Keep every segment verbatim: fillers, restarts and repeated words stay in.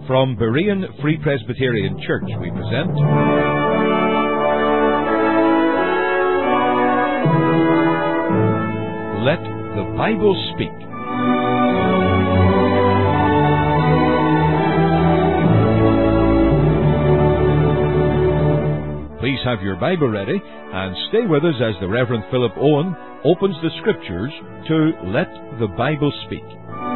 From Berean Free Presbyterian Church we present Let the Bible Speak. Please have your Bible ready and stay with us as the Reverend Philip Owen opens the Scriptures to Let the Bible Speak.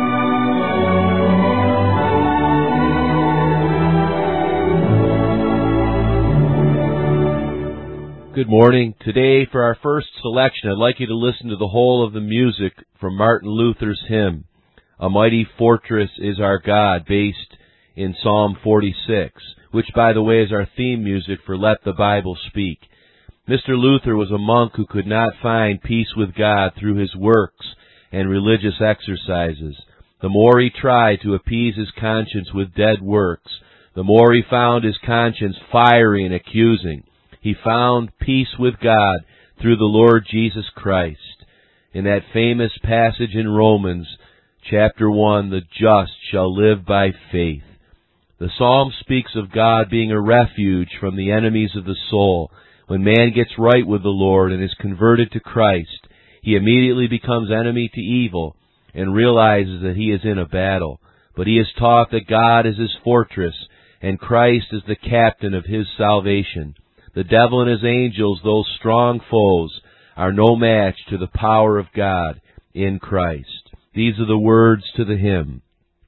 Good morning. Today, for our first selection, I'd like you to listen to the whole of the music from Martin Luther's hymn, A Mighty Fortress is Our God, based in Psalm forty-six, which, by the way, is our theme music for Let the Bible Speak. Mister Luther was a monk who could not find peace with God through his works and religious exercises. The more he tried to appease his conscience with dead works, the more he found his conscience fiery and accusing. He found peace with God through the Lord Jesus Christ. In that famous passage in Romans, chapter one, the just shall live by faith. The psalm speaks of God being a refuge from the enemies of the soul. When man gets right with the Lord and is converted to Christ, he immediately becomes enemy to evil and realizes that he is in a battle. But he is taught that God is his fortress and Christ is the captain of his salvation. The devil and his angels, those strong foes, are no match to the power of God in Christ. These are the words to the hymn.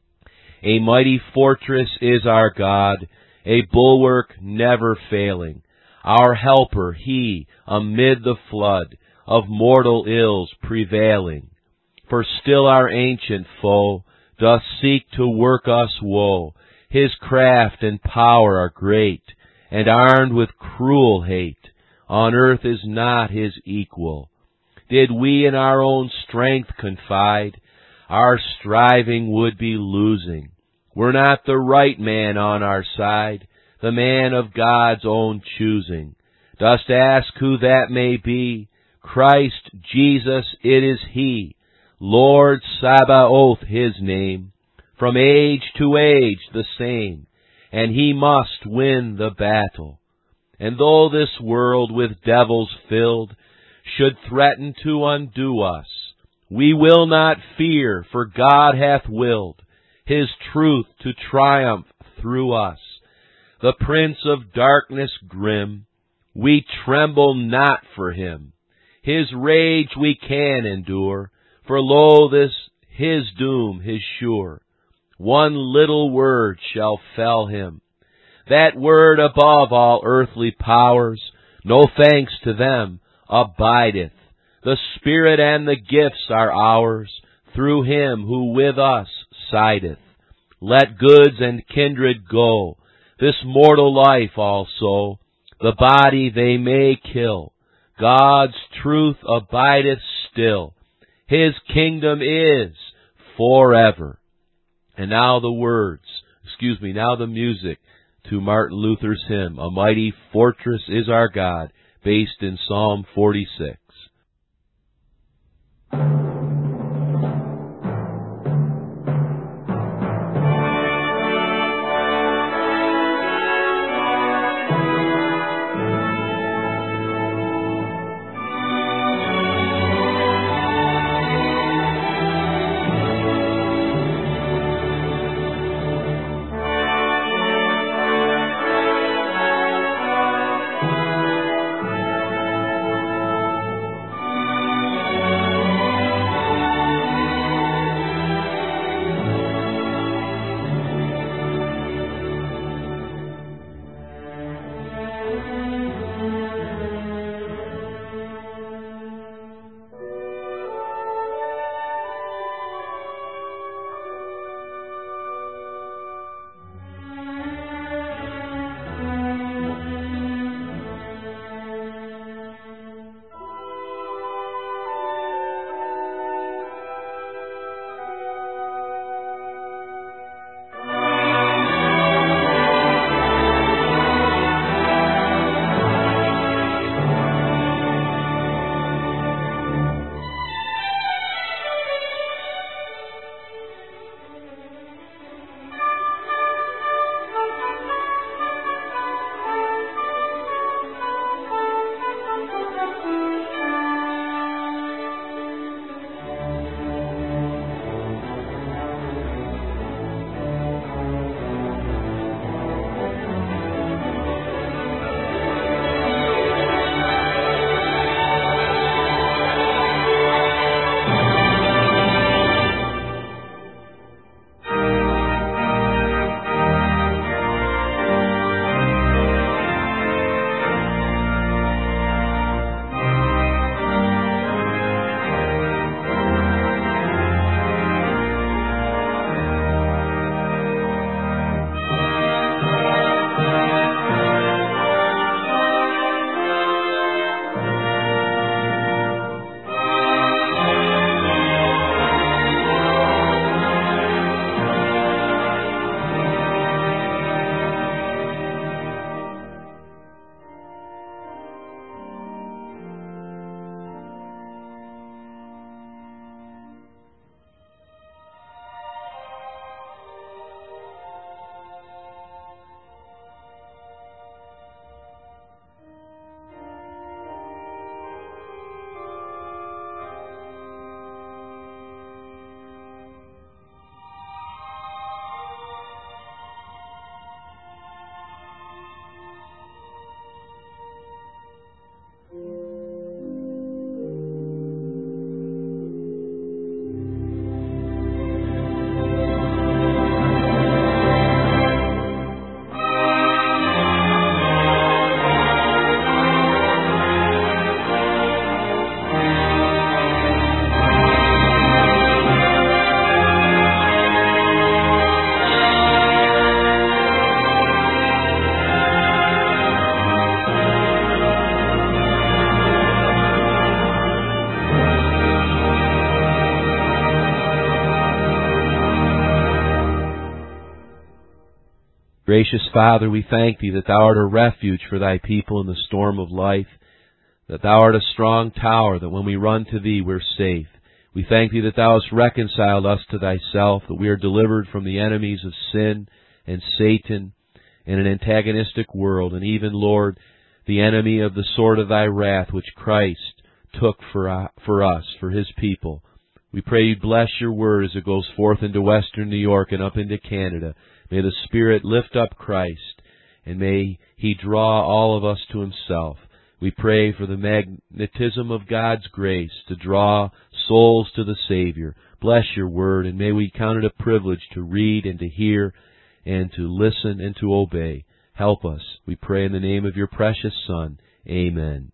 A mighty fortress is our God, a bulwark never failing. Our helper, he, amid the flood of mortal ills prevailing. For still our ancient foe doth seek to work us woe. His craft and power are great, and armed with cruel hate. On earth is not his equal. Did we in our own strength confide, our striving would be losing. Were not the right man on our side, the man of God's own choosing. Dost ask who that may be? Christ Jesus, it is he. Lord Sabaoth his name. From age to age the same. And he must win the battle. And though this world with devils filled should threaten to undo us, we will not fear, for God hath willed his truth to triumph through us. The prince of darkness grim, we tremble not for him. His rage we can endure, for lo, this his doom is sure. One little word shall fell him. That word above all earthly powers, no thanks to them, abideth. The Spirit and the gifts are ours, through him who with us sideth. Let goods and kindred go, this mortal life also, the body they may kill. God's truth abideth still. His kingdom is forever. And now the words, excuse me, now the music to Martin Luther's hymn, A Mighty Fortress is Our God, based in Psalm forty-six. Gracious Father, we thank Thee that Thou art a refuge for Thy people in the storm of life, that Thou art a strong tower, that when we run to Thee we're safe. We thank Thee that Thou hast reconciled us to Thyself, that we are delivered from the enemies of sin and Satan and an antagonistic world, and even, Lord, the enemy of the sword of Thy wrath, which Christ took for, for us, for His people. We pray You bless Your word as it goes forth into western New York and up into Canada. May the Spirit lift up Christ, and may He draw all of us to Himself. We pray for the magnetism of God's grace to draw souls to the Savior. Bless Your word, and may we count it a privilege to read and to hear and to listen and to obey. Help us, we pray in the name of Your precious Son. Amen.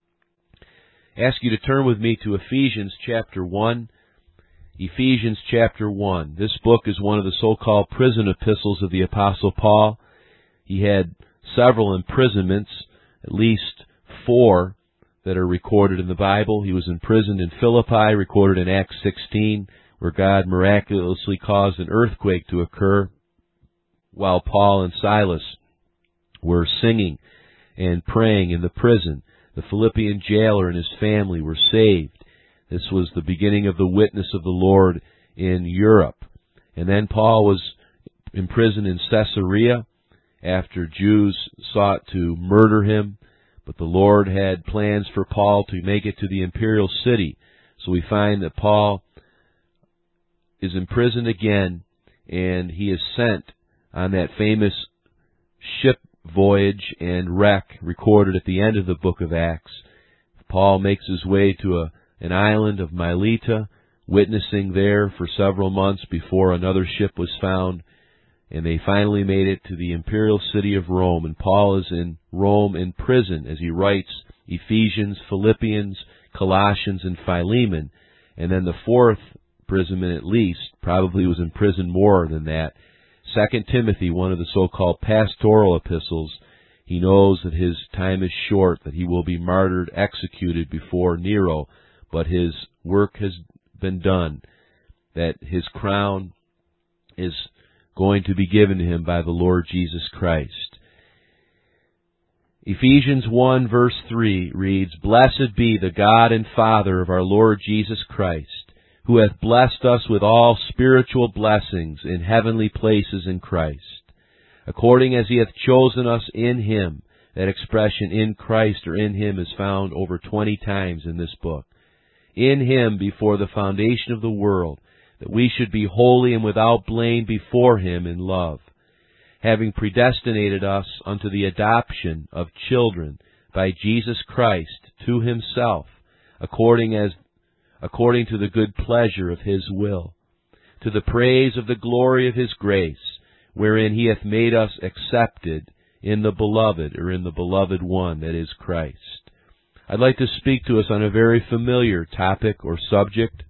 I ask you to turn with me to Ephesians chapter one. Ephesians chapter one. This book is one of the so-called prison epistles of the Apostle Paul. He had several imprisonments, at least four that are recorded in the Bible. He was imprisoned in Philippi, recorded in Acts sixteen, where God miraculously caused an earthquake to occur while Paul and Silas were singing and praying in the prison. The Philippian jailer and his family were saved. This was the beginning of the witness of the Lord in Europe. And then Paul was imprisoned in Caesarea after Jews sought to murder him. But the Lord had plans for Paul to make it to the imperial city. So we find that Paul is imprisoned again, and he is sent on that famous ship voyage and wreck recorded at the end of the book of Acts. Paul makes his way to a, an island of Mileta, witnessing there for several months before another ship was found, and they finally made it to the imperial city of Rome. And Paul is in Rome in prison as he writes Ephesians, Philippians, Colossians, and Philemon. And then the fourth imprisonment, at least, probably was in prison more than that, Second Timothy, one of the so-called pastoral epistles. He knows that his time is short, that he will be martyred, executed before Nero, but his work has been done, that his crown is going to be given to him by the Lord Jesus Christ. Ephesians one verse three reads, Blessed be the God and Father of our Lord Jesus Christ, who hath blessed us with all spiritual blessings in heavenly places in Christ, according as He hath chosen us in Him. That expression, in Christ or in Him, is found over twenty times in this book. In Him before the foundation of the world, that we should be holy and without blame before Him in love, having predestinated us unto the adoption of children by Jesus Christ to Himself, according as according to the good pleasure of His will, to the praise of the glory of His grace, wherein He hath made us accepted in the Beloved, or in the Beloved One, that is Christ. I'd like to speak to us on a very familiar topic or subject,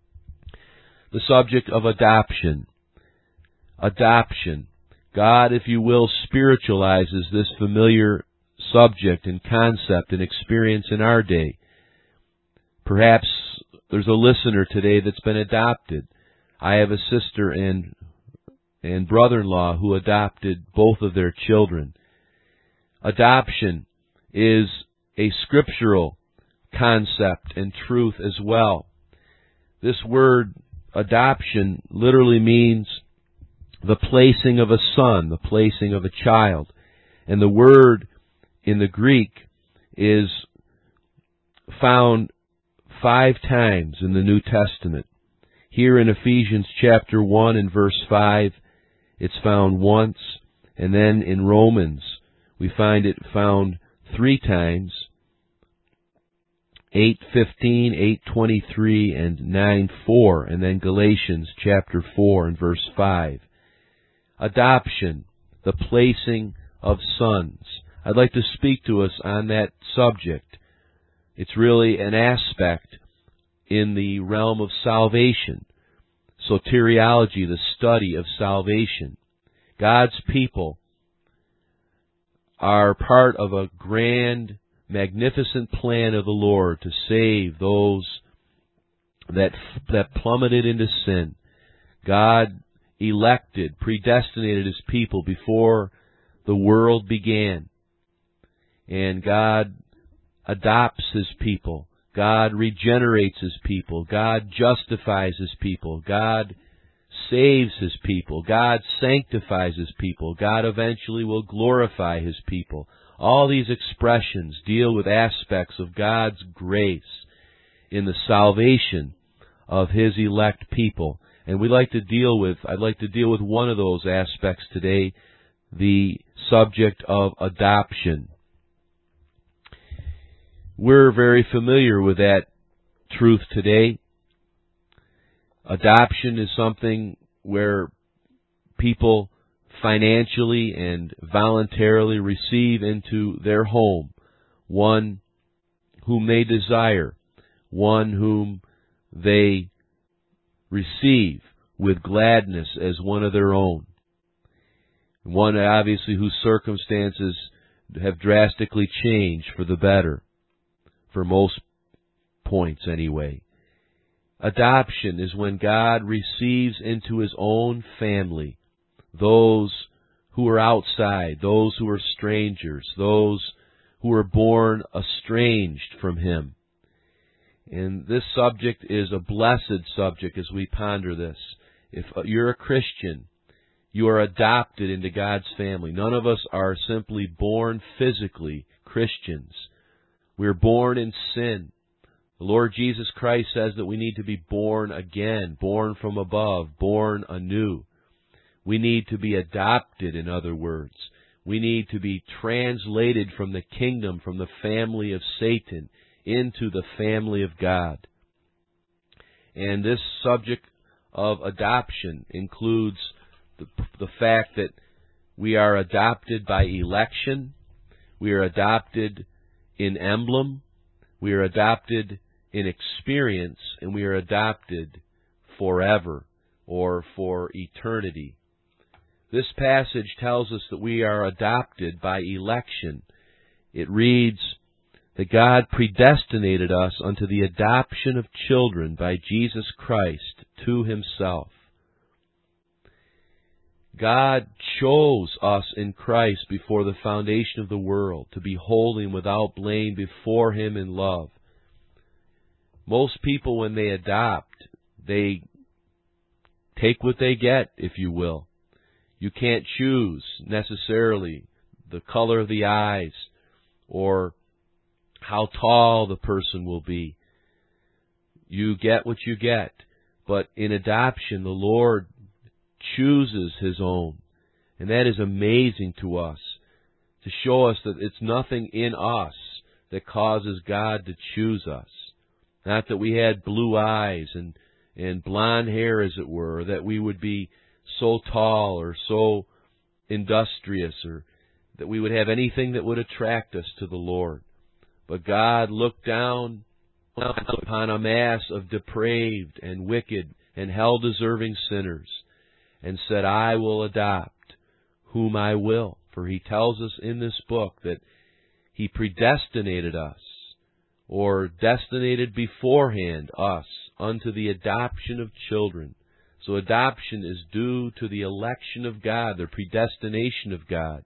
the subject of adoption. Adoption. God, if you will, spiritualizes this familiar subject and concept and experience in our day. Perhaps there's a listener today that's been adopted. I have a sister and and brother-in-law who adopted both of their children. Adoption is a scriptural concept and truth as well. This word adoption literally means the placing of a son, the placing of a child. And the word in the Greek is found five times in the New Testament. Here in Ephesians chapter one and verse five, it's found once. And then in Romans, we find it found three times. eight fifteen, eight twenty-three, and nine four. And then Galatians chapter four and verse five. Adoption, the placing of sons. I'd like to speak to us on that subject. It's really an aspect in the realm of salvation. Soteriology, the study of salvation. God's people are part of a grand, magnificent plan of the Lord to save those that that plummeted into sin. God elected, predestinated His people before the world began. And God adopts His people. God regenerates His people. God justifies His people. God saves His people. God sanctifies His people. God eventually will glorify His people. All these expressions deal with aspects of God's grace in the salvation of His elect people. And we like to deal with, I'd like to deal with one of those aspects today, the subject of adoption. We're very familiar with that truth today. Adoption is something where people financially and voluntarily receive into their home one whom they desire, one whom they receive with gladness as one of their own. One, obviously, whose circumstances have drastically changed for the better, for most points anyway. Adoption is when God receives into His own family those who are outside, those who are strangers, those who are born estranged from Him. And this subject is a blessed subject as we ponder this. If you're a Christian, you are adopted into God's family. None of us are simply born physically Christians. We're born in sin. The Lord Jesus Christ says that we need to be born again, born from above, born anew. We need to be adopted, in other words. We need to be translated from the kingdom, from the family of Satan, into the family of God. And this subject of adoption includes the, the fact that we are adopted by election, we are adopted in emblem, we are adopted in experience, and we are adopted forever or for eternity. This passage tells us that we are adopted by election. It reads that God predestinated us unto the adoption of children by Jesus Christ to Himself. God chose us in Christ before the foundation of the world to be holy and without blame before Him in love. Most people, when they adopt, they take what they get, if you will. You can't choose necessarily the color of the eyes or how tall the person will be. You get what you get. But in adoption, the Lord chooses His own. And that is amazing to us, to show us that it's nothing in us that causes God to choose us. Not that we had blue eyes and, and blonde hair, as it were, or that we would be so tall or so industrious, or that we would have anything that would attract us to the Lord. But God looked down upon a mass of depraved and wicked and hell-deserving sinners and said, I will adopt whom I will. For He tells us in this book that He predestinated us, or destinated beforehand us, unto the adoption of children. So adoption is due to the election of God, the predestination of God,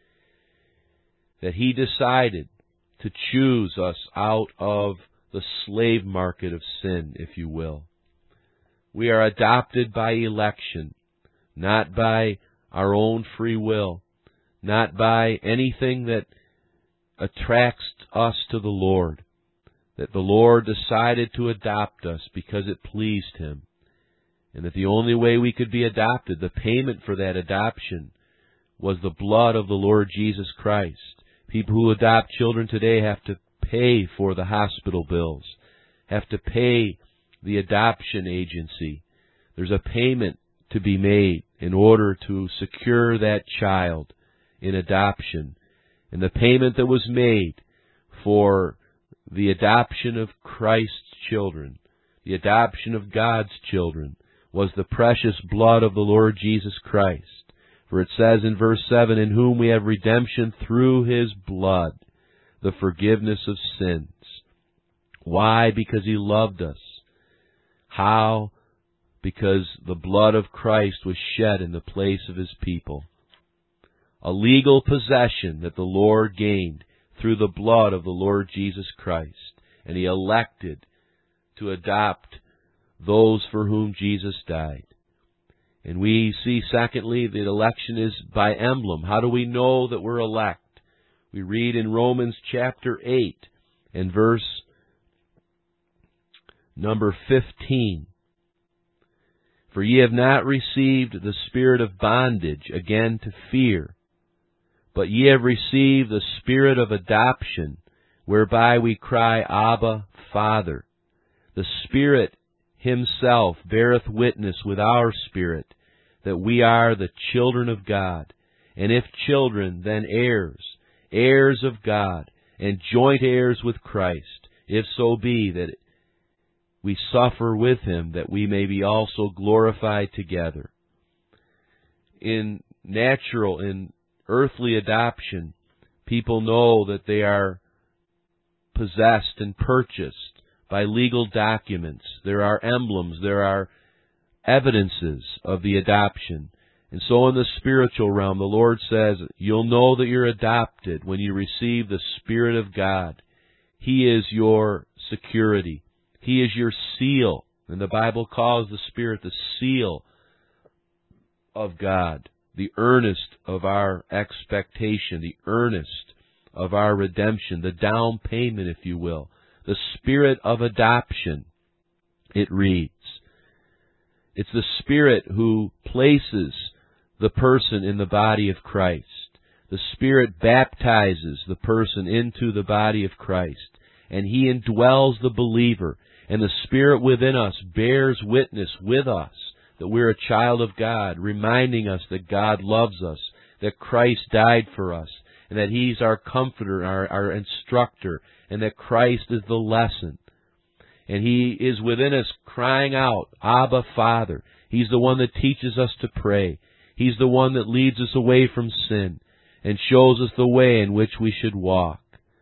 that He decided to choose us out of the slave market of sin, if you will. We are adopted by election, not by our own free will, not by anything that attracts us to the Lord. That the Lord decided to adopt us because it pleased Him. And that the only way we could be adopted, the payment for that adoption, was the blood of the Lord Jesus Christ. People who adopt children today have to pay for the hospital bills, have to pay the adoption agency. There's a payment to be made in order to secure that child in adoption. And the payment that was made for the adoption of Christ's children, the adoption of God's children, was the precious blood of the Lord Jesus Christ. For it says in verse seven, in whom we have redemption through His blood, the forgiveness of sins. Why? Because He loved us. How? because the blood of Christ was shed in the place of His people. A legal possession that the Lord gained through the blood of the Lord Jesus Christ. And He elected to adopt those for whom Jesus died. And we see, secondly, that election is by emblem. How do we know that we're elect? We read in Romans chapter eight and verse number fifteen. For ye have not received the spirit of bondage again to fear, but ye have received the spirit of adoption, whereby we cry, Abba, Father. The Spirit Himself beareth witness with our spirit that we are the children of God. And if children, then heirs, heirs of God, and joint heirs with Christ, if so be that we suffer with Him, that we may be also glorified together. In natural, in earthly adoption, people know that they are possessed and purchased by legal documents. There are emblems, there are evidences of the adoption. And so in the spiritual realm, the Lord says, you'll know that you're adopted when you receive the Spirit of God. He is your security. He is your seal. And the Bible calls the Spirit the seal of God, the earnest of our expectation, the earnest of our redemption, the down payment, if you will. The Spirit of adoption, it reads. It's the Spirit who places the person in the body of Christ. The Spirit baptizes the person into the body of Christ, and He indwells the believer. And the Spirit within us bears witness with us that we're a child of God, reminding us that God loves us, that Christ died for us, and that He's our comforter, our, our instructor, and that Christ is the lesson. And He is within us crying out, Abba, Father. He's the one that teaches us to pray. He's the one that leads us away from sin and shows us the way in which we should walk.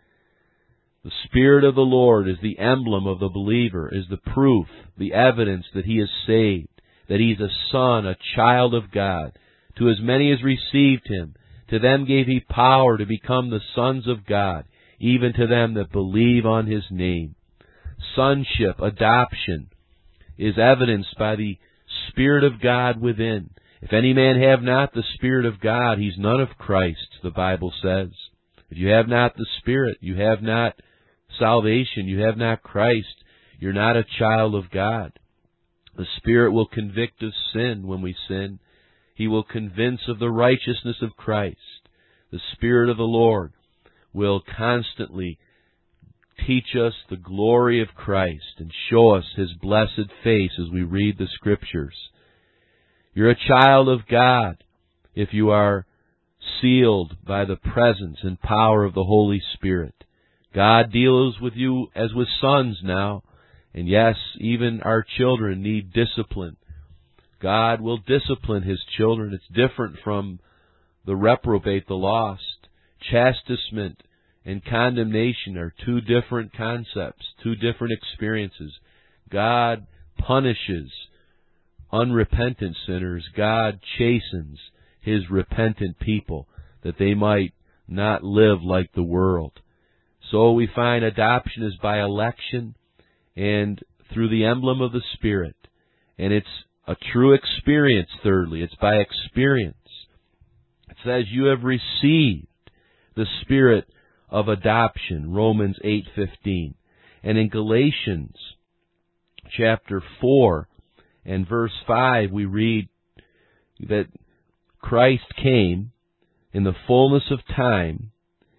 The Spirit of the Lord is the emblem of the believer, is the proof, the evidence that he is saved, that he's a son, a child of God. To as many as received Him, to them gave He power to become the sons of God, even to them that believe on His name. Sonship, adoption, is evidenced by the Spirit of God within. If any man have not the Spirit of God, he's none of Christ, the Bible says. If you have not the Spirit, you have not salvation, you have not Christ, you're not a child of God. The Spirit will convict of sin when we sin. He will convince of the righteousness of Christ. The Spirit of the Lord will constantly teach us the glory of Christ and show us His blessed face as we read the Scriptures. You're a child of God if you are sealed by the presence and power of the Holy Spirit. God deals with you as with sons now. And yes, even our children need discipline. God will discipline His children. It's different from the reprobate, the lost. Chastisement and condemnation are two different concepts, two different experiences. God punishes unrepentant sinners. God chastens His repentant people that they might not live like the world. So we find adoption is by election and through the emblem of the Spirit. And it's a true experience, thirdly. It's by experience. It says, you have received the Spirit of adoption, Romans eight fifteen. And in Galatians chapter four and verse five, we read that Christ came in the fullness of time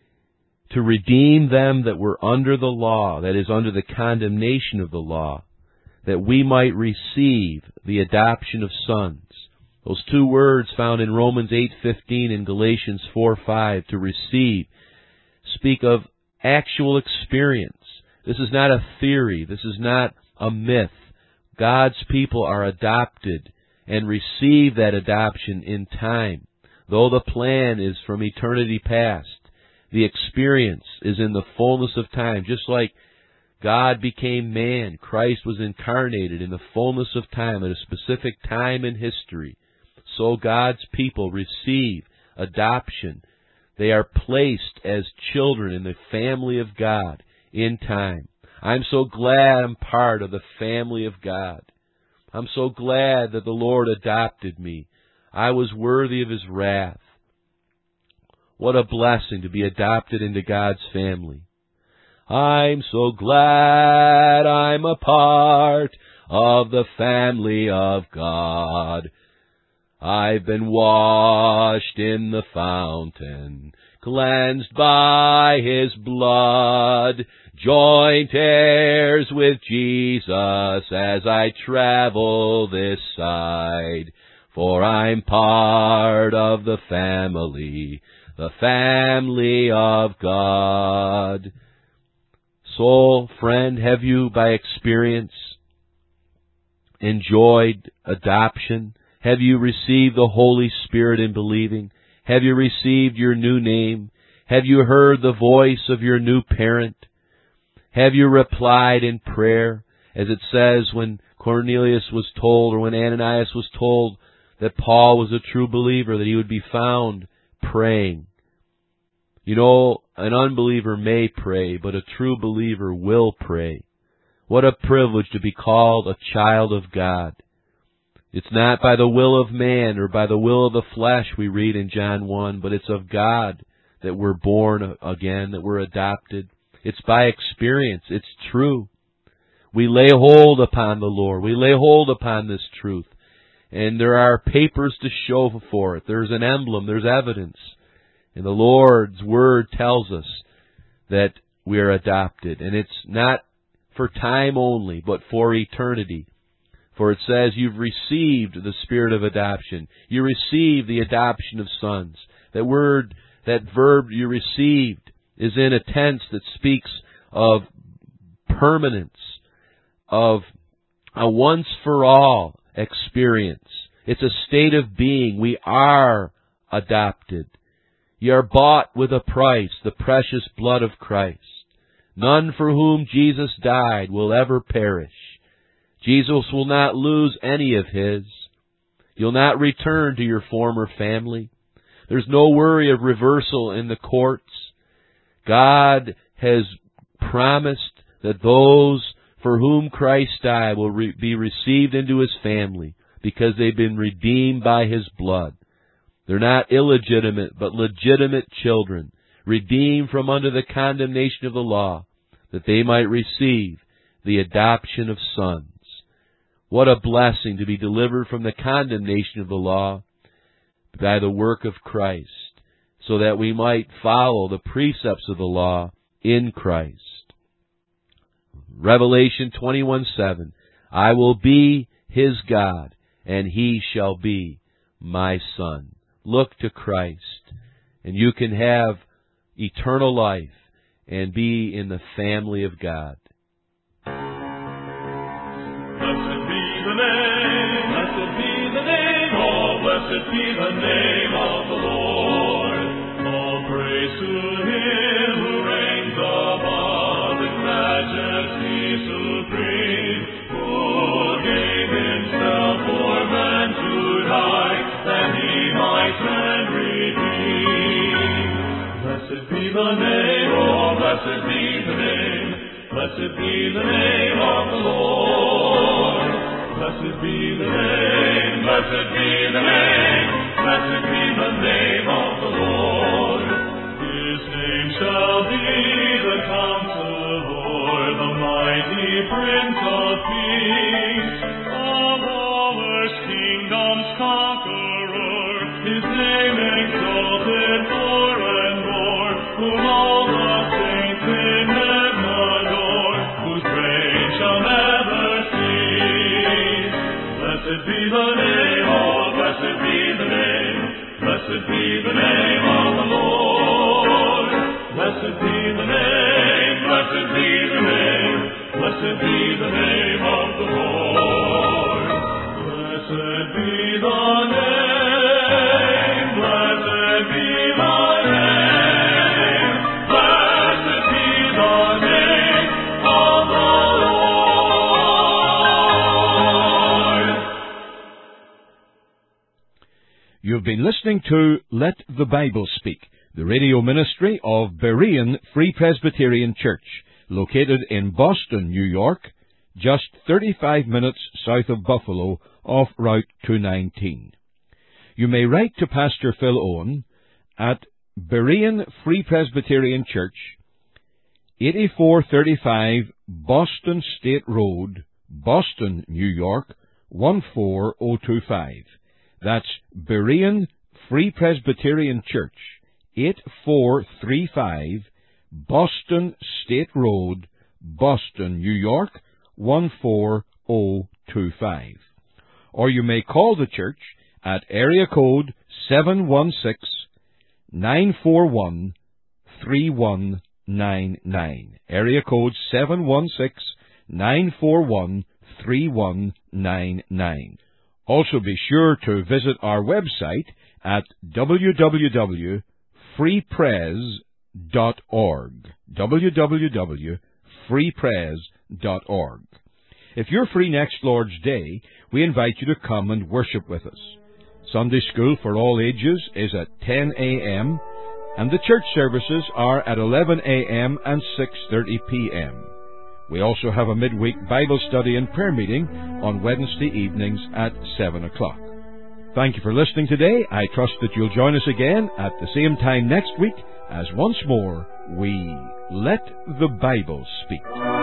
to redeem them that were under the law, that is, under the condemnation of the law, that we might receive the adoption of sons. Those two words found in Romans eight fifteen and Galatians four five, to receive, speak of actual experience. This is not a theory. This is not a myth. God's people are adopted and receive that adoption in time. Though the plan is from eternity past, the experience is in the fullness of time. Just like God became man. Christ was incarnated in the fullness of time at a specific time in history. So God's people receive adoption. They are placed as children in the family of God in time. I'm so glad I'm part of the family of God. I'm so glad that the Lord adopted me. I was worthy of His wrath. What a blessing to be adopted into God's family. I'm so glad I'm a part of the family of God. I've been washed in the fountain, cleansed by His blood, joint heirs with Jesus as I travel this side. For I'm part of the family, the family of God. So, friend, have you by experience enjoyed adoption? Have you received the Holy Spirit in believing? Have you received your new name? Have you heard the voice of your new parent? Have you replied in prayer, as it says when Cornelius was told, or when Ananias was told that Paul was a true believer, that he would be found praying? You know, an unbeliever may pray, but a true believer will pray. What a privilege to be called a child of God. It's not by the will of man or by the will of the flesh, we read in John one, but it's of God that we're born again, that we're adopted. It's by experience. It's true. We lay hold upon the Lord. We lay hold upon this truth. And there are papers to show for it. There's an emblem. There's evidence. And the Lord's Word tells us that we are adopted. And it's not for time only, but for eternity. For it says you've received the Spirit of adoption. You received the adoption of sons. That word, that verb you received is in a tense that speaks of permanence, of a once-for-all experience. It's a state of being. We are adopted. You are bought with a price, the precious blood of Christ. None for whom Jesus died will ever perish. Jesus will not lose any of His. You'll not return to your former family. There's no worry of reversal in the courts. God has promised that those for whom Christ died will re- be received into His family because they've been redeemed by His blood. They're not illegitimate, but legitimate children, redeemed from under the condemnation of the law, that they might receive the adoption of sons. What a blessing to be delivered from the condemnation of the law by the work of Christ, so that we might follow the precepts of the law in Christ. Revelation twenty-one seven, I will be His God, and He shall be my son. Look to Christ, and you can have eternal life and be in the family of God. Blessed be the name of the Lord. All praise to Him who reigns above in majesty supreme, who gave Himself for man to die, that He might send redeem. Blessed be the name, oh, blessed be the name, blessed be the name of the Lord. Blessed be the name, blessed be the name, blessed be the name of the Lord. His name shall be the Counselor, the mighty Prince of Peace, of all earth's kingdoms conqueror. His name exalted forevermore, whom all the saints in heaven adore, whose praise shall never cease. Blessed be the name, oh, blessed be the name, blessed be the name of the Lord. Blessed be the name, blessed be the name, blessed be the name of the Lord. Blessed be the name, blessed be the name, blessed be the name of the You've been listening to Let the Bible Speak, the radio ministry of Berean Free Presbyterian Church, located in Boston, New York, just thirty-five minutes south of Buffalo off Route two nineteen. You may write to Pastor Phil Owen at Berean Free Presbyterian Church, eighty-four thirty-five Boston State Road, Boston, New York, one four zero two five. That's Berean Free Presbyterian Church, eighty-four thirty-five Boston State Road, Boston, New York, one four zero two five. Or you may call the church at area code seven one six, nine four one, three one nine nine. Area code seven one six, nine four one, three one nine nine. Also be sure to visit our website at w w w dot free pres dot org. w w w dot free pres dot org. If you're free next Lord's Day, we invite you to come and worship with us. Sunday school for all ages is at ten a.m., and the church services are at eleven a.m. and six thirty p.m. We also have a midweek Bible study and prayer meeting on Wednesday evenings at seven o'clock. Thank you for listening today. I trust that you'll join us again at the same time next week as once more we Let the Bible Speak.